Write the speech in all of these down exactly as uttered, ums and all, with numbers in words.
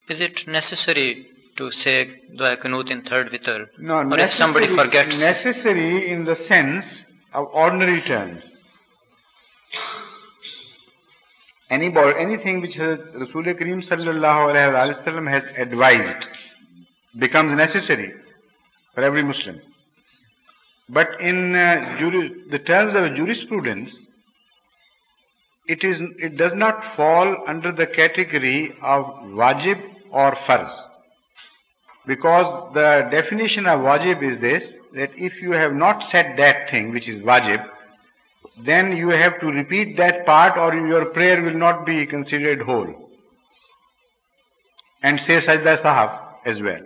Is it necessary to say Dua Qunut in third witr? No, or if somebody necessary, forgets? necessary in the sense of ordinary terms. Any, anything which Rasul Kareem sallallahu alayhi wa sallam has advised becomes necessary for every Muslim. But in uh, juri- the terms of jurisprudence, it is it does not fall under the category of wajib or farz. Because the definition of wajib is this, that if you have not said that thing which is wajib, then you have to repeat that part or your prayer will not be considered whole. And say sajda sahab as well.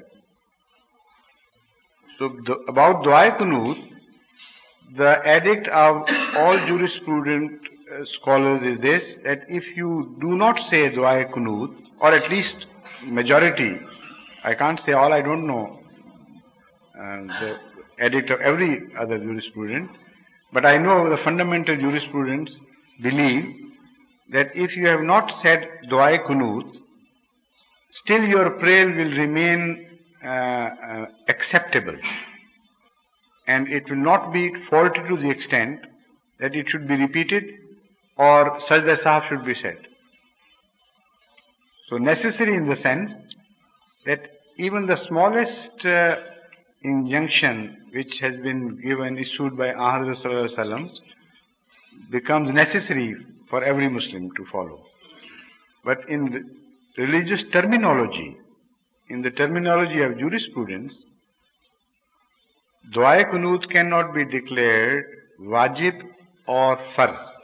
So the, about Dua Qunut, the edict of all jurisprudent uh, scholars is this, that if you do not say Dua Qunut, or at least majority, I can't say all, I don't know uh, the edict of every other jurisprudent, but I know the fundamental jurisprudents believe that if you have not said Dua Qunut, still your prayer will remain uh, uh, acceptable. And it will not be faulty to the extent that it should be repeated or sajda sahab should be said. So necessary in the sense that even the smallest uh, injunction which has been given, issued by Ahmad Sallallahu Alaihi Wasallam, becomes necessary for every Muslim to follow. But in religious terminology, in the terminology of jurisprudence, Dua Qunut cannot be declared wajib or farz.